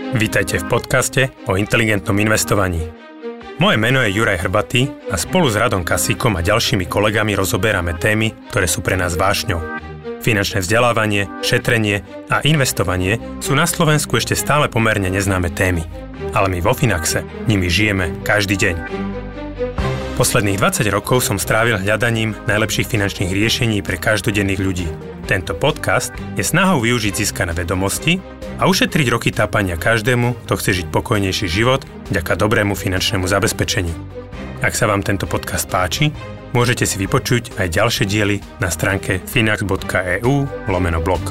Vítajte v podcaste o inteligentnom investovaní. Moje meno je Juraj Hrbatý a spolu s Radom Kasíkom a ďalšími kolegami rozoberáme témy, ktoré sú pre nás vášňou. Finančné vzdelávanie, šetrenie a investovanie sú na Slovensku ešte stále pomerne neznáme témy. Ale my vo Finaxe nimi žijeme každý deň. Posledných 20 rokov som strávil hľadaním najlepších finančných riešení pre každodenných ľudí. Tento podcast je snahou využiť získané vedomosti a ušetriť roky tápania každému, kto chce žiť pokojnejší život vďaka dobrému finančnému zabezpečeniu. Ak sa vám tento podcast páči, môžete si vypočuť aj ďalšie diely na stránke finax.eu/blog.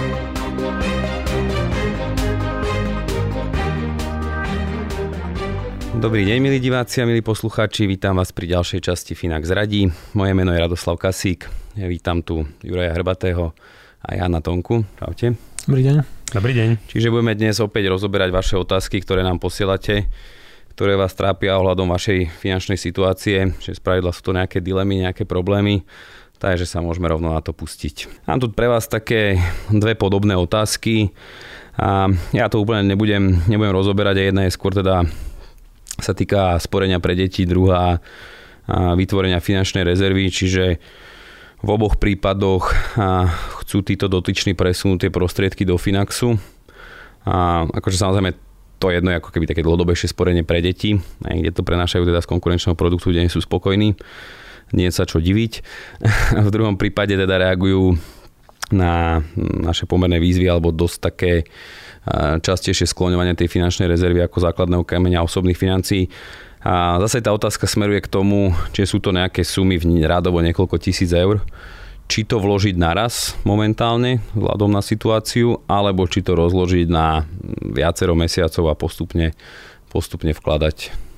Dobrý deň, milí diváci a milí poslucháči, vítam vás pri ďalšej časti Finax radí. Moje meno je Radoslav Kasík, ja vítam tu Juraja Hrbatého a Jana Tonku. Čaute. Dobrý deň. Dobrý deň. Čiže budeme dnes opäť rozoberať vaše otázky, ktoré nám posielate, ktoré vás trápia ohľadom vašej finančnej situácie, že spravidla sú to nejaké dilemy, nejaké problémy, takže sa môžeme rovno na to pustiť. Mám tu pre vás také dve podobné otázky a ja to úplne nebudem rozoberať a jedna je skôr teda sa týka sporenia pre deti, druhá vytvorenia finančnej rezervy, čiže v oboch prípadoch chcú títo dotyční presunúť tie prostriedky do Finaxu. A akože samozrejme to jedno je ako keby také dlhodobejšie sporenie pre deti, kde to prenášajú teda z konkurenčného produktu, kde nie sú spokojní. Nie je sa čo diviť. V druhom prípade teda reagujú na naše pomerné výzvy alebo dosť také častejšie skloňovanie tej finančnej rezervy ako základného kameňa osobných financií. A zase tá otázka smeruje k tomu, či sú to nejaké sumy v rádovo niekoľko tisíc eur, či to vložiť naraz momentálne vzhľadom na situáciu, alebo či to rozložiť na viacero mesiacov a postupne vkladať.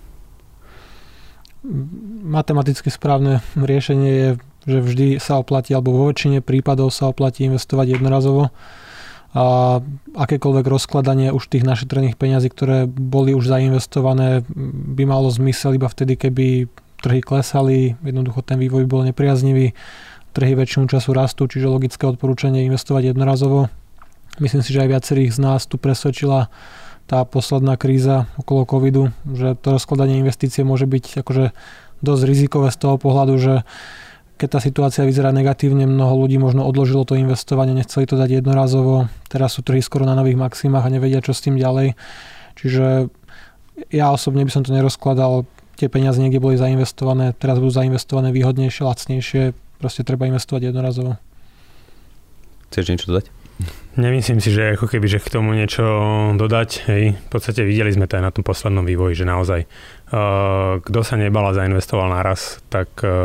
Matematicky správne riešenie je, že vždy sa oplatí, alebo vo väčšine prípadov sa oplatí investovať jednorazovo. A akékoľvek rozkladanie už tých našetrených peňazí, ktoré boli už zainvestované, by malo zmysel iba vtedy, keby trhy klesali, jednoducho ten vývoj bol nepriaznivý, trhy väčšinu času rastú, čiže logické odporúčanie investovať jednorazovo. Myslím si, že aj viacerých z nás tu presvedčila tá posledná kríza okolo covidu, že to rozkladanie investície môže byť akože dosť rizikové z toho pohľadu, že keď tá situácia vyzerá negatívne, mnoho ľudí možno odložilo to investovanie, nechceli to dať jednorazovo. Teraz sú trhy skoro na nových maximách a nevedia, čo s tým ďalej. Čiže ja osobne by som to nerozkladal. Tie peniaze niekde boli zainvestované, teraz budú zainvestované výhodnejšie, lacnejšie. Proste treba investovať jednorazovo. Chceš niečo dodať? Nemyslím si, že ako keby, že k tomu niečo dodať. Hej. V podstate videli sme to aj na tom poslednom vývoji, že naozaj kto sa nebal a zainvestoval naraz, tak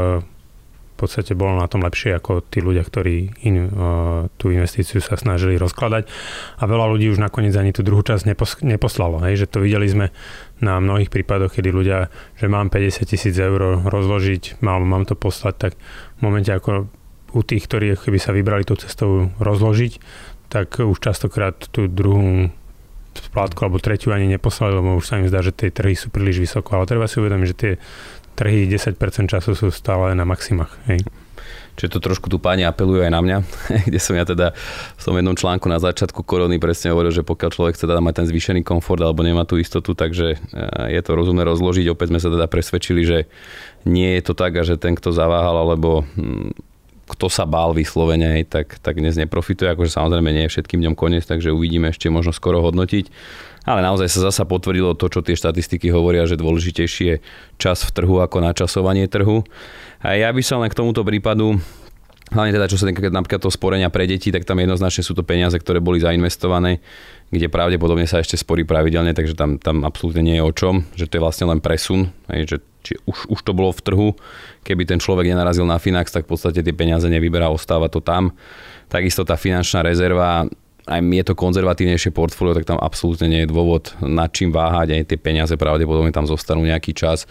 v podstate bolo na tom lepšie ako tí ľudia, ktorí tú investíciu sa snažili rozkladať. A veľa ľudí už nakoniec ani tú druhú časť neposlalo. Hej? Že to videli sme na mnohých prípadoch, kedy ľudia, že mám 50 000 eur rozložiť, mám to poslať, tak v momente ako u tých, ktorí keby sa vybrali tú cestou rozložiť, tak už častokrát tú druhú splátku alebo tretiu ani neposlali, lebo už sa im zdá, že tie trhy sú príliš vysoko. Ale treba si uvedomiť, že tie trhy 10% času sú stále na maximách. Hej. Čiže to trošku tu páni apelujú aj na mňa, kde som ja teda v tom jednom článku na začiatku korony presne hovoril, že pokiaľ človek chce teda mať ten zvýšený komfort alebo nemá tú istotu, takže je to rozumné rozložiť. Opäť sme sa teda presvedčili, že nie je to tak a že ten, kto zaváhal alebo kto sa bál vyslovene, tak dnes neprofituje. Akože samozrejme nie je všetkým dňom koniec, takže uvidíme ešte možno skoro hodnotiť. Ale naozaj sa zasa potvrdilo to, čo tie štatistiky hovoria, že dôležitejší je čas v trhu ako načasovanie trhu. A ja by som len k tomuto prípadu, hlavne teda čo sa týka napríklad toho sporenia pre deti, tak tam jednoznačne sú to peniaze, ktoré boli zainvestované, kde pravdepodobne sa ešte sporí pravidelne, takže tam absolútne nie je o čom, že to je vlastne len presun, že či už to bolo v trhu, keby ten človek nenarazil na Finax, tak v podstate tie peniaze nevyberá, ostáva to tam. Takisto tá finančná rezerva, aj je to konzervatívnejšie portfólio, tak tam absolútne nie je dôvod nad čím váhať, aj tie peniaze pravdepodobne tam zostanú nejaký čas.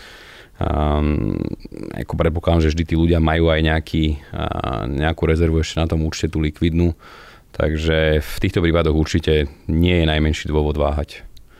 Ako predpokladám, že vždy tí ľudia majú aj nejakú rezervu ešte na tom účte, tú likvidnú. Takže v týchto prípadoch určite nie je najmenší dôvod váhať.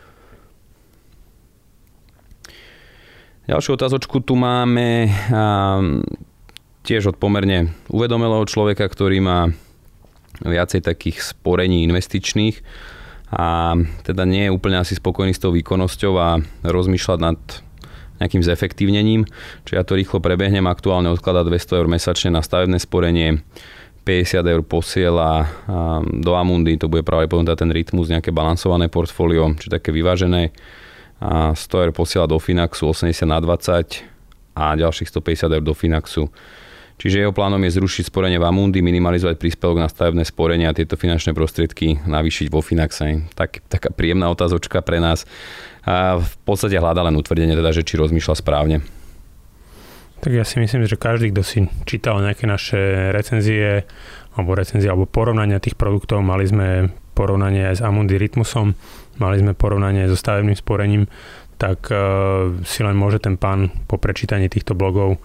Ďalšiu otázočku tu máme tiež od pomerne uvedomelého človeka, ktorý má viacej takých sporení investičných a teda nie je úplne asi spokojný s tou výkonnosťou a rozmýšľať nad nejakým zefektívnením. Čiže ja to rýchlo prebehnem, aktuálne odkladá 200 eur mesačne na stavebné sporenie, 50 eur posiela do Amundy, to bude pravdepodobne ten rytmus, nejaké balansované portfólio, či také vyvážené. A 100 eur posiela do Finaxu, 80/20 a ďalších 150 eur do Finaxu. Čiže jeho plánom je zrušiť sporenie v Amundi, minimalizovať príspevok na stavebné sporenie a tieto finančné prostriedky navýšiť vo Finaxe. Taká príjemná otázočka pre nás. A v podstate hľadá len utvrdenie, teda, že či rozmýšľa správne. Tak ja si myslím, že každý, kto si čítal nejaké naše recenzie alebo porovnania tých produktov, mali sme porovnanie aj s Amundi Rytmusom, mali sme porovnanie so stavebným sporením, tak si len môže ten pán po prečítaní týchto blogov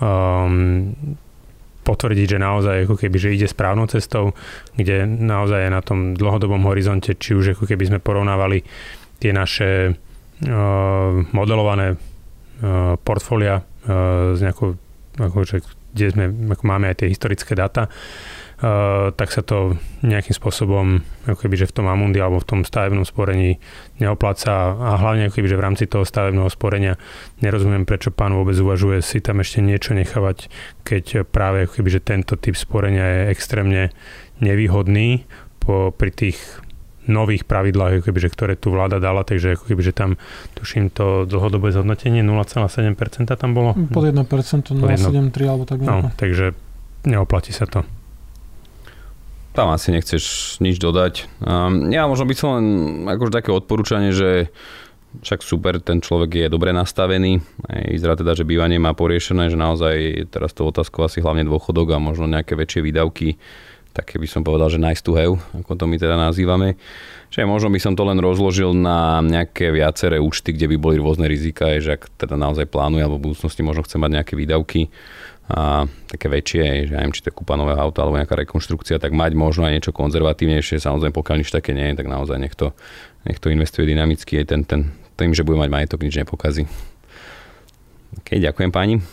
potvrdiť, že naozaj ako keby, že ide správnou cestou, kde naozaj je na tom dlhodobom horizonte, či už ako keby sme porovnávali tie naše modelované portfólia z nejakou, akože, kde sme, ako máme aj tie historické dáta, tak sa to nejakým spôsobom ako keby, že v tom Amundi alebo v tom stavebnom sporení neopláca a hlavne ako keby, že v rámci toho stavebného sporenia nerozumiem, prečo pán vôbec uvažuje si tam ešte niečo nechávať, keď práve ako keby, že tento typ sporenia je extrémne nevýhodný pri tých nových pravidlách, ako keby, že ktoré tu vláda dala, takže ako keby, že tam tuším to dlhodobé zhodnotenie 0,7% tam bolo. Pod 1%, 0,73 alebo tak nejako. No, takže neoplatí sa to. Tam asi nechceš nič dodať. Ja možno by som len akože také odporúčanie, že však super, ten človek je dobre nastavený. Vyzerá teda, že bývanie má poriešené, že naozaj teraz to otázkou asi hlavne dôchodok a možno nejaké väčšie výdavky, také by som povedal, že nice to have, ako to my teda nazývame. Čiže možno by som to len rozložil na nejaké viaceré účty, kde by boli rôzne rizika, že ak teda naozaj plánuje alebo v budúcnosti možno chce mať nejaké výdavky a také väčšie, že neviem, či to je kúpa nového auta alebo nejaká rekonštrukcia, tak mať možno aj niečo konzervatívnejšie, samozrejme pokiaľ nič také nie je, tak naozaj nech to investuje dynamicky, aj tým, že bude mať majetok, nič nepokazí. OK, ďakujem páni.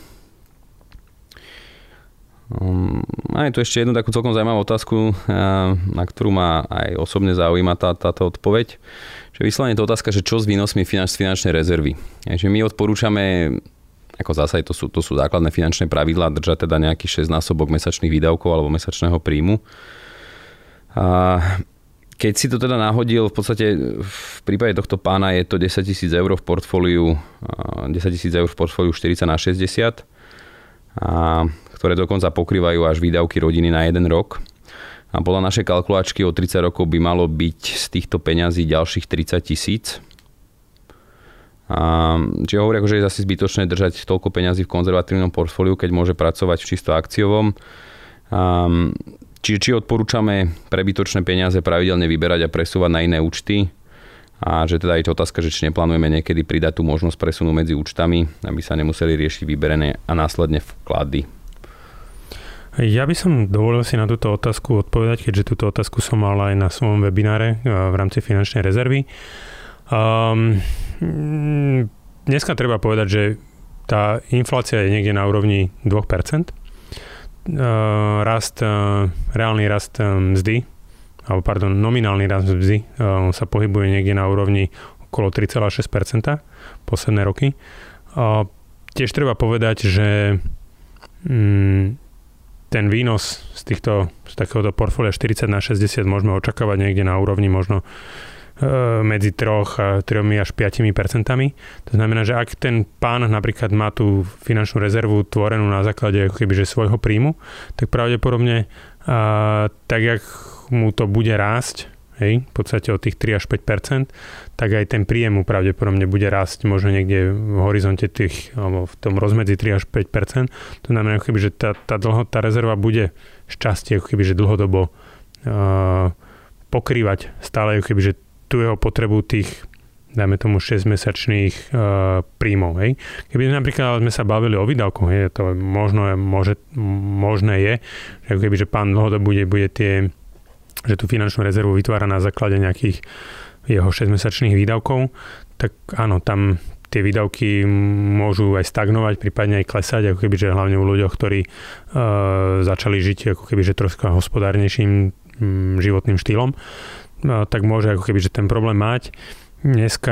Máme tu ešte jednu takú celkom zaujímavú otázku, na ktorú ma aj osobne zaujíma táto odpoveď. Že vyslovene je to otázka, že čo s výnosmi finančnej rezervy. Takže my odporúčame, ako zase to sú základné finančné pravidlá, držať teda nejaký 6-násobok mesačných výdavkov alebo mesačného príjmu. Keď si to teda nahodil, v podstate v prípade tohto pána je to 10 000 eur v portfóliu, 10 000 eur v portfóliu 40/60, ktoré dokonca pokrývajú až výdavky rodiny na 1 rok. A podľa našej kalkulačky o 30 rokov by malo byť z týchto peňazí ďalších 30 000. Čiže hovorí, že je asi zbytočné držať toľko peňazí v konzervatívnom portfóliu, keď môže pracovať v čisto akciovom. Či odporúčame prebytočné peniaze pravidelne vyberať a presúvať na iné účty. A že teda je to otázka, že či neplánujeme niekedy pridať tú možnosť presunu medzi účtami, aby sa nemuseli riešiť vyberené a následne vklady. Ja by som dovolil si na túto otázku odpovedať, keďže túto otázku som mal aj na svojom webináre v rámci finančnej rezervy. Dneska treba povedať, že tá inflácia je niekde na úrovni 2%. Reálny rast mzdy, nominálny rast mzdy sa pohybuje niekde na úrovni okolo 3,6% posledné roky. Tiež treba povedať, že ten výnos z takéhoto portfólia 40/60 môžeme očakávať niekde na úrovni možno medzi 3 až 5%. To znamená, že ak ten pán napríklad má tú finančnú rezervu tvorenú na základe ako keby, že svojho príjmu, tak pravdepodobne tak, jak mu to bude rásť, v podstate od tých 3 až 5%, tak aj ten príjem mu pravdepodobne bude rásť možno niekde v horizonte alebo v tom rozmedzi 3 až 5%. To znamená, ako keby, že tá rezerva bude šťastie ako keby, že dlhodobo pokrývať stále ako keby, že tú jeho potrebu tých, dajme tomu 6-mesačných príjmov. Keby napríklad sme sa bavili o výdavkoch, to možné je, že ako keby, že pán dlhodobo bude že tú finančnú rezervu vytvára na základe nejakých jeho 6-mesačných výdavkov, tak áno, tam tie výdavky môžu aj stagnovať, prípadne aj klesať, ako keby, že hlavne u ľuďoch, ktorí začali žiť ako keby, že troška hospodárnejším životným štýlom. tak môže ako keby, že ten problém mať. Dneska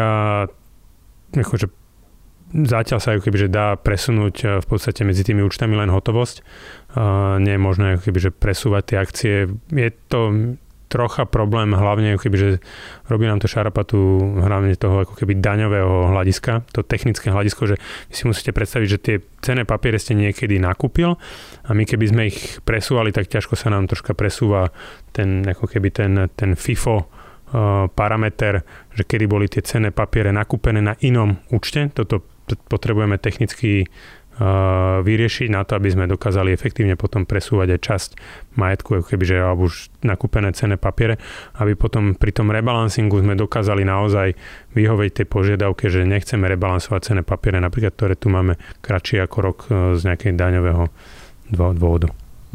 akože zatiaľ sa ako keby, že dá presunúť v podstate medzi tými účtami len hotovosť. Nie je možné ako keby, že presúvať tie akcie. Je to trocha problém, hlavne ako keby, že robí nám to šarapatu hlavne toho ako keby daňového hľadiska, to technické hľadisko, že vy si musíte predstaviť, že tie cenné papiere ste niekedy nakúpil a my keby sme ich presúvali, tak ťažko sa nám troška presúva ten ako keby ten FIFO parameter, že kedy boli tie cenné papiere nakúpené na inom účte. Toto potrebujeme technicky vyriešiť na to, aby sme dokázali efektívne potom presúvať aj časť majetku, ako kebyže, alebo už nakúpené cenné papiere, aby potom pri tom rebalancingu sme dokázali naozaj vyhovieť tej požiadavke, že nechceme rebalansovať cenné papiere, napríklad, ktoré tu máme kratšie ako rok z nejakého daňového dôvodu.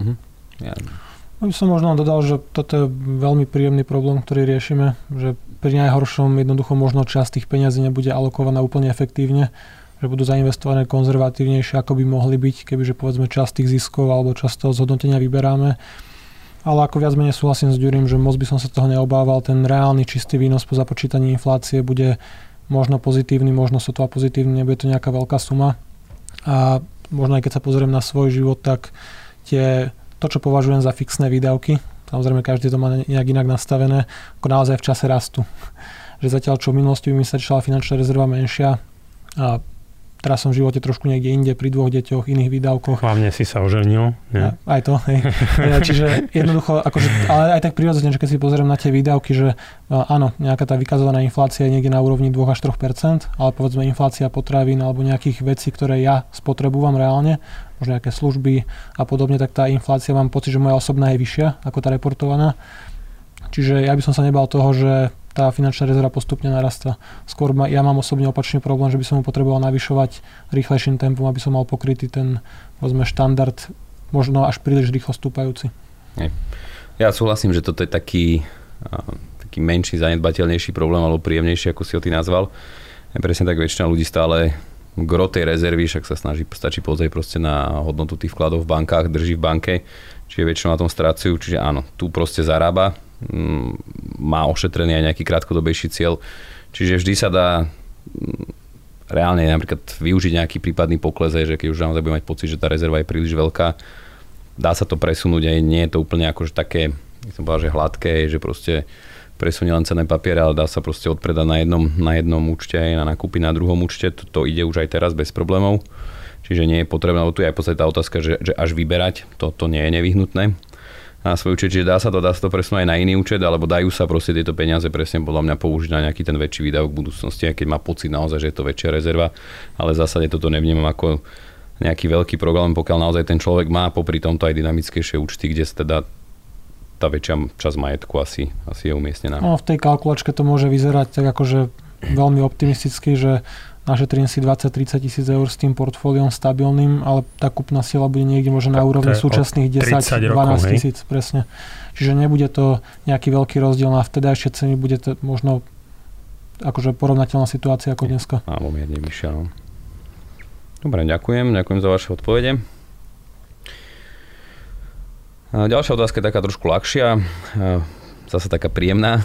Ja by som možno dodal, že toto je veľmi príjemný problém, ktorý riešime, že pri najhoršom jednoducho možno časť tých peňazí nebude alokovaná úplne efektívne, že budú zainvestované konzervatívnejšie, ako by mohli byť, kebyže povedzme časť tých ziskov alebo časť toho zhodnotenia vyberáme. Ale ako viac menej súhlasím s Ďurím, že moc by som sa toho neobával. Ten reálny čistý výnos po započítaní inflácie bude možno pozitívny, možno sotva pozitívny, nebude to nejaká veľká suma. A možno aj keď sa pozriem na svoj život, tak to, čo považujem za fixné výdavky, samozrejme každý to má nejak inak nastavené, ako naozaj v čase rastu. Že zatiaľ, čo v minulosti by mi stačila finančná rezerva menšia, a teraz som v živote trošku niekde inde, pri 2 deťoch, iných výdavkoch. Hlavne si sa oženil. Nie? Aj to, hej. Čiže jednoducho, akože, ale aj tak prirodzene, že keď si pozriem na tie výdavky, že áno, nejaká tá vykazovaná inflácia je niekde na úrovni 2 až 3%, ale povedzme inflácia potravín alebo nejakých vecí, ktoré ja spotrebujem reálne, možno nejaké služby a podobne, tak tá inflácia, mám pocit, že moja osobná je vyššia ako tá reportovaná. Čiže ja by som sa nebal toho, že tá finančná rezerva postupne narastá. Skôr ja mám osobne opačný problém, že by som mu potreboval navyšovať rýchlejším tempom, aby som mal pokrytý ten, povedzme, štandard, možno až príliš rýchlo stúpajúci. Ja súhlasím, že toto je taký menší, zanedbateľnejší problém, alebo príjemnejší, ako si ho ty nazval. Presne tak väčšina ľudí stále gro tej rezervy, však sa stačí pozrieť proste na hodnotu tých vkladov v bankách, drží v banke, čiže väčšinou na tom strácajú, čiže áno, tu proste zarába, má ošetrený aj nejaký krátkodobejší cieľ. Čiže vždy sa dá reálne napríklad využiť nejaký prípadný pokles, že keď už naozaj bude mať pocit, že tá rezerva je príliš veľká, dá sa to presunúť, aj nie je to úplne akože také, som povedal, že hladké, že proste presunie len cenné papiere, ale dá sa proste odpredať na jednom účte aj na nakúpy na druhom účte. To ide už aj teraz bez problémov. Čiže nie je potrebné, lebo tu je aj v podstate tá otázka, že až vyberať, to nie je nevyhnutné na svoj účet, čiže dá sa to presunúť aj na iný účet, alebo dajú sa proste tieto peniaze presne podľa mňa použiť na nejaký ten väčší výdavok v budúcnosti, keď má pocit naozaj, že je to väčšia rezerva, ale v zásade toto nevnímam ako nejaký veľký problém, pokiaľ naozaj ten človek má popri tomto aj dynamickejšie účty, kde sa teda tá väčšia časť majetku asi je umiestnená. No, v tej kalkulačke to môže vyzerať tak akože veľmi optimisticky, že našetrím si 20-30 tisíc eur s tým portfóliom stabilným, ale tá kúpna sila bude niekde možno na úrovni súčasných 10-12 tisíc, presne. Čiže nebude to nejaký veľký rozdiel na vtedajšie ceny, bude to možno akože porovnateľná situácia ako dneska. Áno, mierne vyššia, no. Dobre, ďakujem za vaše odpovede. Ďalšia otázka je taká trošku ľahšia, zase taká príjemná.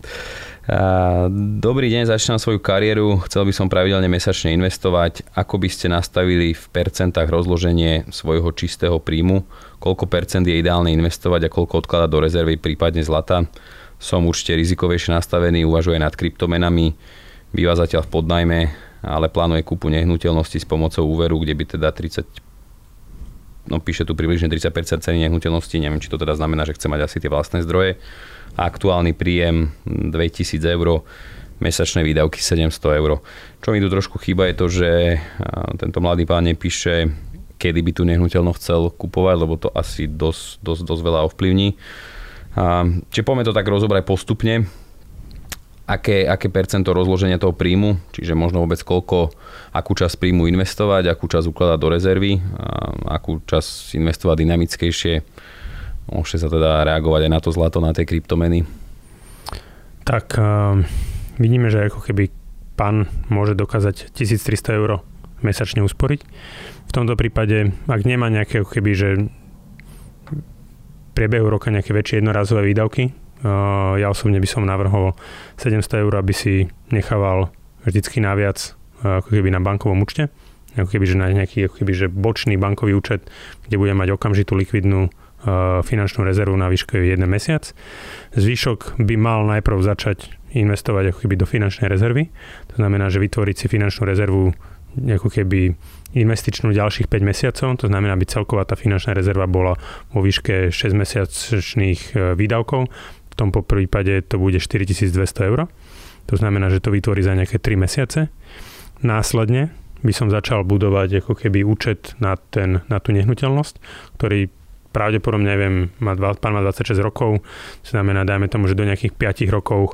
Dobrý deň, začínam svoju kariéru, chcel by som pravidelne mesačne investovať. Ako by ste nastavili v percentách rozloženie svojho čistého príjmu? Koľko percent je ideálne investovať a koľko odkladať do rezervy, prípadne zlata? Som určite rizikovejšie nastavený, uvažujem nad kryptomenami, býva zatiaľ v podnajme, ale plánuje kúpu nehnuteľnosti s pomocou úveru, kde by teda píše tu približne 30% ceny nehnuteľnosti, neviem, či to teda znamená, že chce mať asi tie vlastné zdroje. Aktuálny príjem 2000 eur, mesačné výdavky 700 eur. Čo mi tu trošku chýba je to, že tento mladý pán nepíše, kedy by tú nehnuteľnosť chcel kupovať, lebo to asi dosť veľa ovplyvní. Čiže poďme to tak rozobrať postupne. Aké percento rozloženia toho príjmu, čiže možno vôbec akú časť príjmu investovať, akú časť ukladať do rezervy, akú časť investovať dynamickejšie. Môžete sa teda reagovať aj na to zlato, na tie kryptomeny. Tak vidíme, že ako keby pán môže dokázať 1300 eur mesačne usporiť. V tomto prípade, ak nemá nejaké ako keby, že priebehu roka nejaké väčšie jednorazové výdavky, Ja osobne by som navrhol 700 eur, aby si nechával vždycky naviac ako keby na bankovom účte, ako keby, že na nejaký ako keby, že bočný bankový účet, kde bude mať okamžitú likvidnú finančnú rezervu na výške 1 mesiac. Zvyšok by mal najprv začať investovať ako keby do finančnej rezervy. To znamená, že vytvoriť si finančnú rezervu ako keby investičnú ďalších 5 mesiacov, to znamená, aby celková tá finančná rezerva bola vo výške 6 mesiačných výdavkov. V tom prípade to bude 4200 eur. To znamená, že to vytvorí za nejaké 3 mesiace. Následne by som začal budovať ako keby účet na tú nehnuteľnosť, ktorý pravdepodobne, neviem, pán má 26 rokov, to znamená, dajme tomu, že do nejakých 5 rokov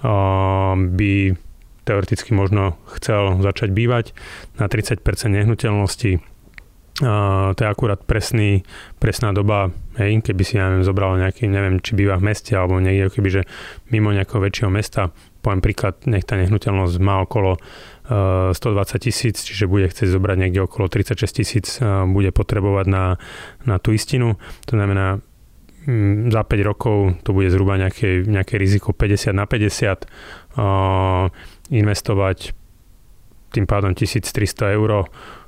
by teoreticky možno chcel začať bývať na 30% nehnuteľnosti. To je akurát presná doba, hej, keby si, ja neviem, zobral nejaký, neviem, či býva v meste alebo niekde, kebyže mimo nejakého väčšieho mesta, poviem príklad, nech tá nehnuteľnosť má okolo 120 000, čiže bude chcieť zobrať niekde okolo 36 000, bude potrebovať na tú istinu. To znamená, za 5 rokov to bude zhruba nejaké riziko 50/50, investovať tým pádom 1300 eur.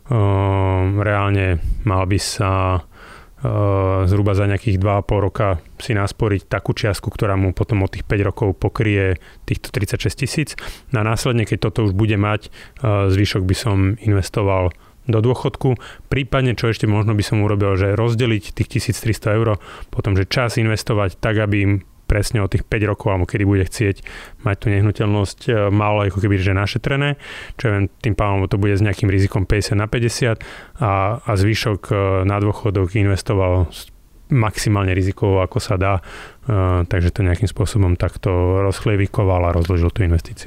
Reálne mal by sa zhruba za nejakých 2,5 roka si nasporiť takú čiastku, ktorá mu potom od tých 5 rokov pokrie týchto 36 000. A následne, keď toto už bude mať, zvyšok by som investoval do dôchodku. Prípadne, čo ešte možno by som urobil, že rozdeliť tých 1300 eur, potom, že čas investovať tak, aby im presne od tých 5 rokov, alebo kedy bude chcieť mať tú nehnuteľnosť málo ako keby, že našetrené, čo viem, tým pádom to bude s nejakým rizikom 50/50 a zvyšok na dôchodok investoval maximálne rizikovo, ako sa dá, takže to nejakým spôsobom takto rozchlevikoval a rozložil tú investíciu.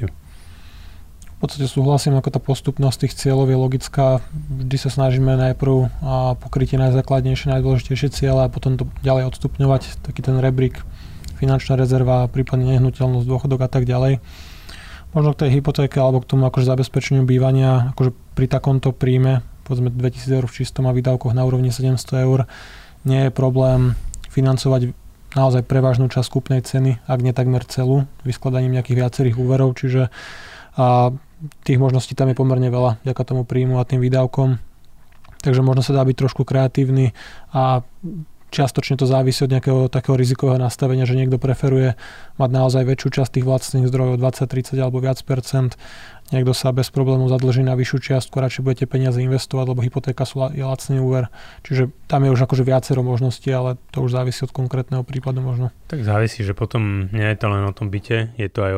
V podstate súhlasím, ako tá postupnosť tých cieľov je logická. Vždy sa snažíme najprv pokryť tie najzákladnejšie, najdôležitejšie ciele a potom to ďalej odstupňovať, taký ten rebrík, finančná rezerva, prípadne nehnuteľnosť, dôchodok a tak ďalej. Možno k tej hypotéke alebo k tomu akože zabezpečeniu bývania, akože pri takomto príjme, povedzme 2000 eur v čistom a výdavkoch na úrovni 700 eur, nie je problém financovať naozaj prevažnú časť kúpnej ceny, ak nie takmer celú, vyskladaním nejakých viacerých úverov, čiže tých možností tam je pomerne veľa vďaka tomu príjmu a tým výdavkom. Takže možno sa dá byť trošku kreatívny a čiastočne to závisí od nejakého takého rizikového nastavenia, že niekto preferuje mať naozaj väčšiu časť tých vlastných zdrojov, 20, 30 alebo viac percent. Niekto sa bez problémov zadlží na vyššiu čiastku, radšej budete peniaze investovať, lebo hypotéka je lacný úver. Čiže tam je už akože viacero možností, ale to už závisí od konkrétneho prípadu možno. Tak závisí, že potom nie je to len o tom byte, je to aj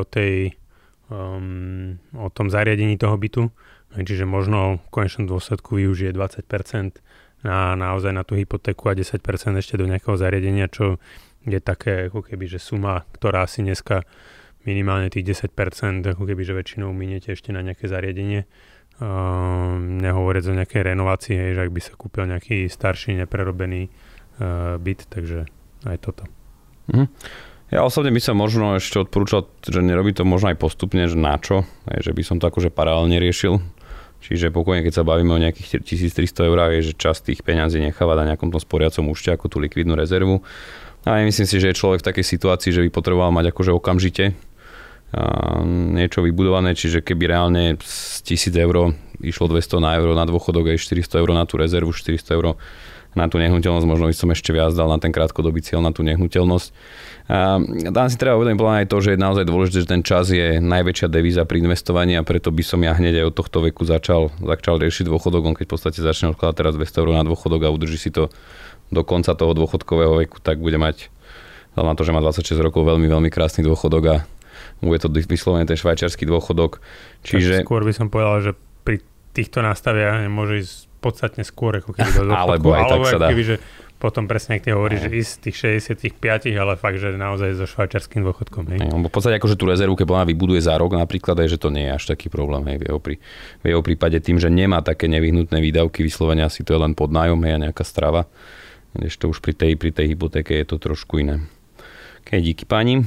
o tom zariadení toho bytu. Čiže možno v konečnom dôsledku využije 20% naozaj na tú hypotéku a 10% ešte do nejakého zariadenia, čo je také ako keby, že suma, ktorá si dneska minimálne tých 10%, ako keby, že väčšinou miniete ešte na nejaké zariadenie. Nehovoriac o nejakej renovácii, že ak by sa kúpil nejaký starší, neprerobený byt, takže aj toto. Ja osobne by som možno ešte odporúčal, že nerobí to možno aj postupne, že na čo, že by som to akože paralelne riešil. Čiže pokojne, keď sa bavíme o nejakých 1300 eur, je, že časť tých peňazí necháva na nejakom tom sporiacom účte ako tú likvidnú rezervu. A myslím si, že je človek v takej situácii, že by potreboval mať akože okamžite niečo vybudované, čiže keby reálne z 1000 eur išlo 200 na euro na dôchodok aj 400 eur na tú rezervu, 400 eur na tú nehnuteľnosť, možno by som ešte viac dal na ten krátkodobý cieľ, na tú nehnuteľnosť. A tam si treba uvedomiť aj to, že je naozaj dôležité, že ten čas je najväčšia devíza pri investovaní a preto by som ja hneď aj od tohto veku začal riešiť dôchodok. On keď v podstate začne odkladať teraz 200 eur na dôchodok a udrží si to do konca toho dôchodkového veku, tak bude mať, na to, že má 26 rokov, veľmi, veľmi krásny dôchodok a bude to vyslovene ten švajčiarsky dôchodok. Čiže skôr by som povedal, že pri týchto nastaviach môže ísť podstatne skôr, ako keby do dôchodku. Alebo aj tak sa dá. Keby, že potom presne, ak ty hovoríš, že ísť tých 65, ale fakt, že naozaj so švajčiarským dôchodkom. V podstate akože tú rezervu, keď ona vybuduje za rok napríklad, aj že to nie je až taký problém. Hej, v jeho prípade tým, že nemá také nevyhnutné výdavky, vyslovene asi to je len podnájom, hej, a nejaká strava. Ešte už pri tej hypotéke je to trošku iné. Okay, díky páni.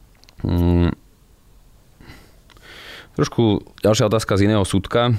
Trošku ďalšia otázka z iného súdka.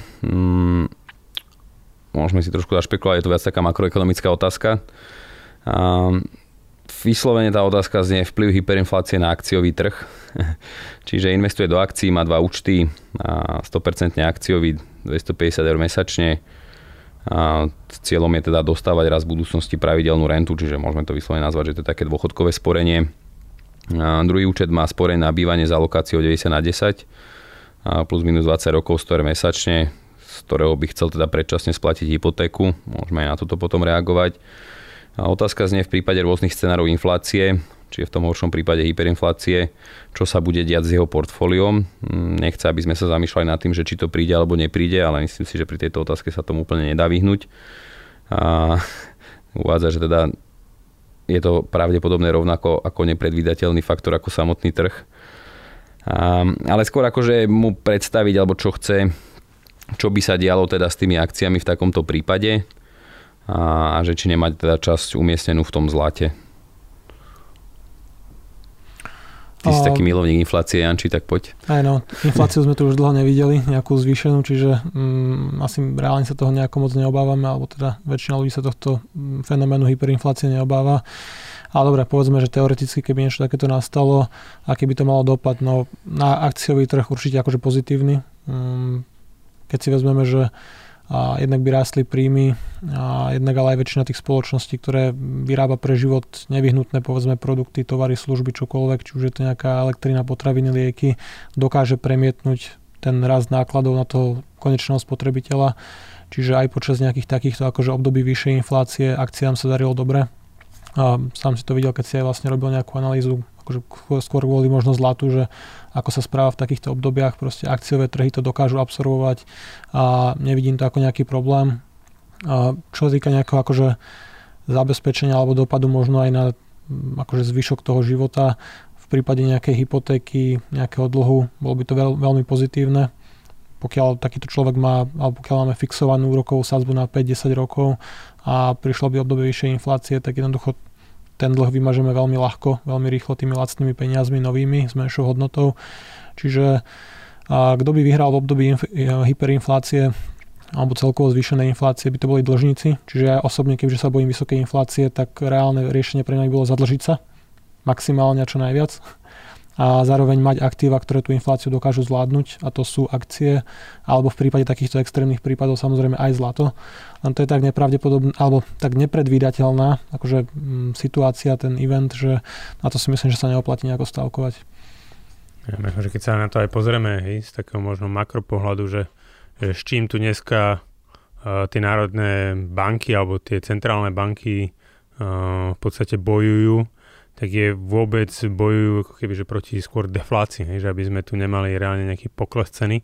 Môžeme si trošku zašpekulovať, je to viac taká makroekonomická otázka. V Vyslovene tá otázka znie vplyv hyperinflácie na akciový trh. Čiže investuje do akcií, má 2 účty, 100% akciový, 250 € mesačne. A cieľom je teda dostávať raz v budúcnosti pravidelnú rentu, čiže môžeme to vyslovene nazvať, že to je také dôchodkové sporenie. A druhý účet má sporenie na bývanie s alokáciou 90/10 plus minus 20 rokov, 100 € mesačne, z ktorého by chcel teda predčasne splatiť hypotéku. Môžeme aj na toto potom reagovať. A otázka znie v prípade rôznych scenárov inflácie, čiže v tom horšom prípade hyperinflácie, čo sa bude diať s jeho portfóliom. Nechce, aby sme sa zamýšľali nad tým, že či to príde alebo nepríde, ale myslím si, že pri tejto otázke sa tomu úplne nedá vyhnúť. A uvádza, že teda je to pravdepodobne rovnako ako nepredvídateľný faktor ako samotný trh. Ale skôr akože mu predstaviť, alebo čo chce, čo by sa dialo teda s tými akciami v takomto prípade a že či nemať teda časť umiestnenú v tom zlate. Ty si taký milovník inflácie, Janči, tak poď. Aj no, infláciu sme tu už dlho nevideli, nejakú zvýšenú, čiže asi reálne sa toho nejako moc neobávame, alebo teda väčšina ľudí sa tohto fenoménu hyperinflácie neobáva. Ale dobre, povedzme, že teoreticky, keby niečo takéto nastalo, aký by to malo dopad, no na akciový trh určite akože pozitívny. Keď si vezmeme, že jednak by rástli príjmy, a jednak ale aj väčšina tých spoločností, ktoré vyrába pre život nevyhnutné, povedzme, produkty, tovary, služby, čokoľvek, či už je to nejaká elektrina, potraviny, lieky, dokáže premietnúť ten rast nákladov na toho konečného spotrebiteľa. Čiže aj počas nejakých takýchto akože období vyššej inflácie akciám sa darilo dobre. A sám si to videl, keď si aj vlastne robil nejakú analýzu, akože skôr kvôli možno zlatu, že ako sa správa v takýchto obdobiach, proste akciové trhy to dokážu absorbovať a nevidím to ako nejaký problém. A čo sa týka nejakého akože zabezpečenia alebo dopadu možno aj na akože zvyšok toho života, v prípade nejakej hypotéky, nejakého dlhu, bolo by to veľmi pozitívne. Pokiaľ takýto človek má, alebo pokiaľ máme fixovanú úrokovú sadzbu na 5-10 rokov a prišlo by obdobie vyššej inflácie, tak jednoducho ten dlh vymažeme veľmi ľahko, veľmi rýchlo tými lacnými peniazmi novými s menšou hodnotou. Čiže kto by vyhral v období hyperinflácie alebo celkovo zvýšenej inflácie, by to boli dlžníci. Čiže ja osobne, keďže sa bojím vysokej inflácie, tak reálne riešenie pre mňa by bolo zadlžiť sa maximálne a čo najviac. A zároveň mať aktíva, ktoré tú infláciu dokážu zvládnuť, a to sú akcie, alebo v prípade takýchto extrémnych prípadov samozrejme aj zlato. Len to je tak nepravdepodobné, alebo tak nepredvídateľná akože situácia, ten event, že na to si myslím, že sa neoplatí nejako stavkovať. Ja myslím, že keď sa na to aj pozrieme, z takého možno makropohľadu, že s čím tu dneska tie národné banky alebo tie centrálne banky v podstate bojujú, tak je vôbec bojujú ako keby, že proti skôr deflácii, že aby sme tu nemali reálne nejaký pokles ceny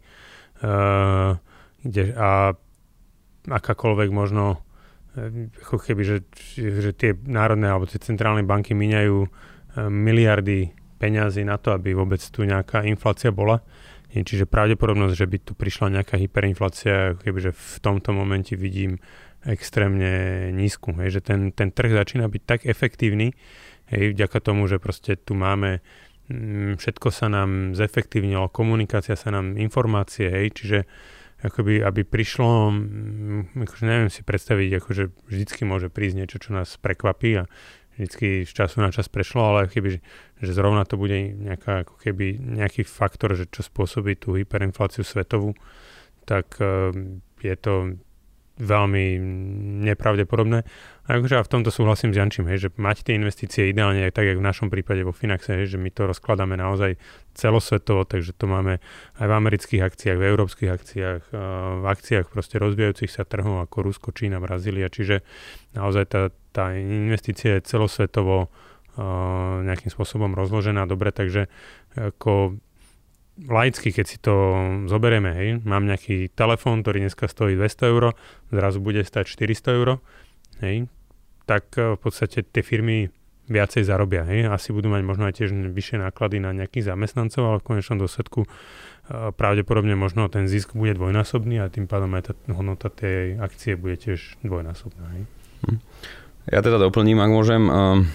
a akákoľvek možno ako keby, že tie národné alebo tie centrálne banky míňajú miliardy peňazí na to, aby vôbec tu nejaká inflácia bola. Čiže pravdepodobnosť, že by tu prišla nejaká hyperinflácia, kebyže v tomto momente vidím extrémne nízku. Že ten trh začína byť tak efektívny, vďaka tomu, že proste tu máme, všetko sa nám zefektívnilo, komunikácia sa nám, informácie, čiže akoby, aby prišlo, akože neviem si predstaviť, akože vždycky môže prísť niečo, čo nás prekvapí a vždycky z času na čas prešlo, ale keby, že zrovna to bude nejaká, ako keby nejaký faktor, že čo spôsobí tú hyperinfláciu svetovú, tak je to veľmi nepravdepodobné. A akože v tomto súhlasím s Jančím, že mať tie investície ideálne, tak jak v našom prípade vo Finaxe, že my to rozkladáme naozaj celosvetovo, takže to máme aj v amerických akciách, v európskych akciách, v akciách proste rozvíjajúcich sa trhov ako Rusko, Čína, Brazília, čiže naozaj tá investícia je celosvetovo nejakým spôsobom rozložená dobre, takže ako laicky, keď si to zoberieme, mám nejaký telefón, ktorý dneska stojí 200 €, zrazu bude stať 400 €, tak v podstate tie firmy viacej zarobia. Asi budú mať možno aj tiež vyššie náklady na nejakých zamestnancov, ale v konečnom dôsledku pravdepodobne možno ten zisk bude dvojnásobný a tým pádom aj tá hodnota tej akcie bude tiež dvojnásobná. Ja teda doplním, ak môžem,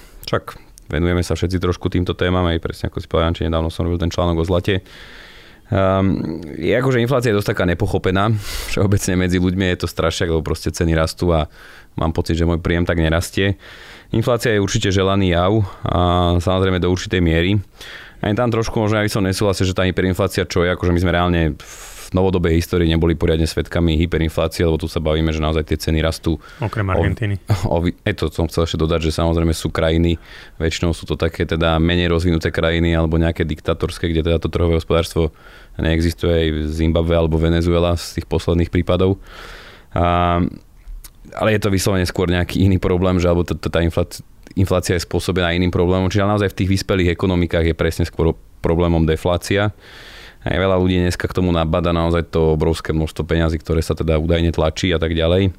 však venujeme sa všetci trošku týmto témam, aj presne ako si povedal, či nedávno som robil ten článok o zlate. Akože inflácia je dosť taká nepochopená. Všeobecne medzi ľuďmi je to strašiak, lebo proste ceny rastú a mám pocit, že môj príjem tak nerastie. Inflácia je určite želaný jav a samozrejme do určitej miery. Aj tam trošku možno, aby som nesúhlasil, že tá hyperinflácia čo je, akože my sme reálne v novodobej histórii neboli poriadne svedkami hyperinflácie, lebo tu sa bavíme, že naozaj tie ceny rastú. Okrem Argentíny. To som chcel ešte dodať, že samozrejme sú krajiny, väčšinou sú to také teda menej rozvinuté krajiny alebo nejaké diktatorské, kde teda to trhové hospodárstvo neexistuje, aj Zimbabwe alebo Venezuela z tých posledných prípadov. Ale je to vyslovene skôr nejaký iný problém, že alebo tá inflácia je spôsobená iným problémom. Čiže naozaj v tých vyspelých ekonomikách je presne skôr problémom deflácia. Aj veľa ľudí dneska k tomu nabáda naozaj to obrovské množstvo peňazí, ktoré sa teda údajne tlačí a tak ďalej.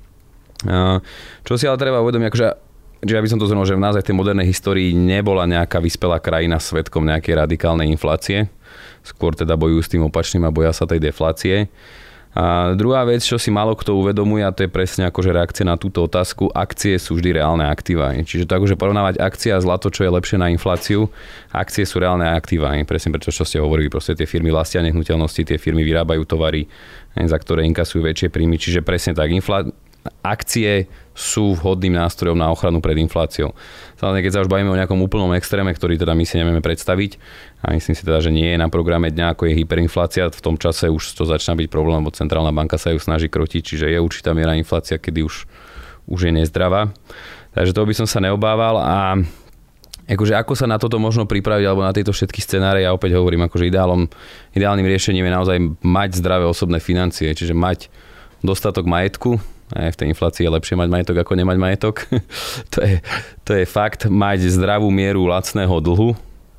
Čo si ale treba uvedomiť, akože ja by som to zhrnul, že v naozaj tej modernej histórii nebola nejaká vyspelá krajina svedkom nejakej radikálnej inflácie. Skôr teda bojujú s tým opačným a boja sa tej deflácie. A druhá vec, čo si málo kto uvedomuje, a to je presne akože reakcia na túto otázku, akcie sú vždy reálne aktíva. Čiže to akože porovnávať akcie a zlato, čo je lepšie na infláciu, akcie sú reálne aktíva. Presne preto, čo ste hovorili, proste tie firmy vlastnia nehnuteľnosti, tie firmy vyrábajú tovary, za ktoré inkasujú väčšie príjmy. Čiže presne tak, akcie sú vhodným nástrojom na ochranu pred infláciou. Samozrejme, keď sa už bavíme o nejakom úplnom extréme, ktorý teda my si nevieme predstaviť, a myslím si teda, že nie je na programe dňa, ako je hyperinflácia, v tom čase už to začína byť problém, lebo centrálna banka sa ju snaží krotiť, čiže je určitá miera inflácia, kedy už je nezdravá. Takže toho by som sa neobával a akože ako sa na toto možno pripraviť alebo na tieto všetky scenáre, ja opäť hovorím, akože ideálnym riešením je naozaj mať zdravé osobné financie, čiže mať dostatok majetku. Aj v tej inflácii je lepšie mať majetok ako nemať majetok. To je fakt. Mať zdravú mieru lacného dlhu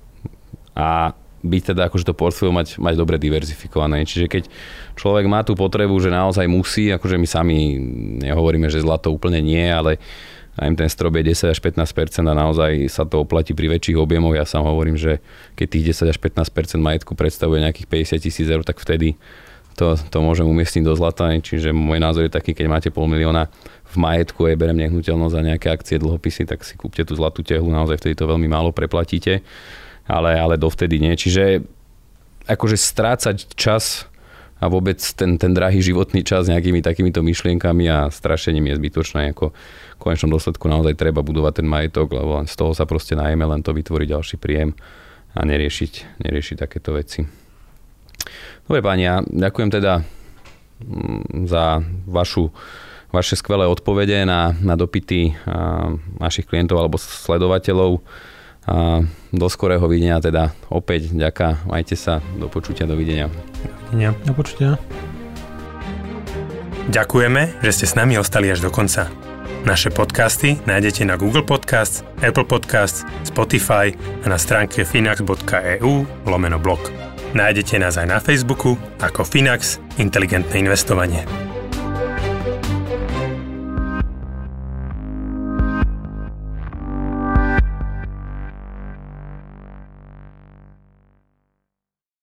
a byť teda akože to portfólio mať dobre diverzifikované. Čiže keď človek má tú potrebu, že naozaj musí, akože my sami nehovoríme, že zlato úplne nie, ale aj ten strop je 10 až 15% a naozaj sa to oplatí pri väčších objemoch. Ja sám hovorím, že keď tých 10 až 15% majetku predstavuje nejakých 50 000 eur, tak vtedy to môžem umiestniť do zlata, čiže môj názor je taký, keď máte 500 000 v majetku a berem nehnuteľnosť za nejaké akcie, dlhopisy, tak si kúpte tú zlatú tehlu, naozaj vtedy to veľmi málo preplatíte, ale dovtedy nie. Čiže akože strácať čas a vôbec ten drahý životný čas nejakými takýmito myšlienkami a strašením je zbytočné, ako v konečnom dôsledku naozaj treba budovať ten majetok, lebo len z toho sa proste najeme, len to vytvorí ďalší príjem a neriešiť takéto veci. Dobre páni, ja ďakujem teda za vaše skvelé odpovede na dopyty našich klientov alebo sledovateľov. Do skorého videnia teda opäť ďaká, majte sa, do počutia, dovidenia. Do počutia. Ďakujeme, že ste s nami ostali až do konca. Naše podcasty nájdete na Google Podcasts, Apple Podcasts, Spotify a na stránke finax.eu/blog. Nájdete nás aj na Facebooku ako Finax Inteligentné investovanie.